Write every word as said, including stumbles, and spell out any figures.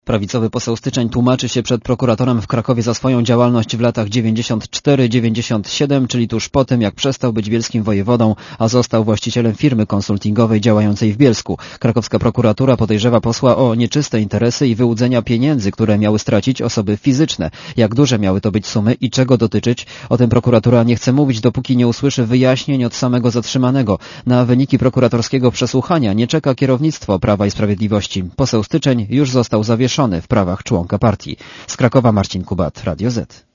Prawicowy poseł Styczeń tłumaczy się przed prokuratorem w Krakowie za swoją działalność w latach dziewięćdziesiąt cztery dziewięćdziesiąt siedem, czyli tuż po tym, jak przestał być bielskim wojewodą, a został właścicielem firmy konsultingowej działającej w Bielsku. Krakowska prokuratura podejrzewa posła o nieczyste interesy i wyłudzenia pieniędzy, które miały stracić osoby fizyczne. Jak duże miały to być sumy i czego dotyczyć? O tym prokuratura nie chce mówić, dopóki nie usłyszy wyjaśnień od samego zatrzymanego. Na wyniki prokuratorskiego przesłuchania nie czeka kierownictwo Prawa i Sprawiedliwości. Poseł Styczeń już został zawieszony w prawach członka partii. Z Krakowa Marcin Kubat, Radio Z.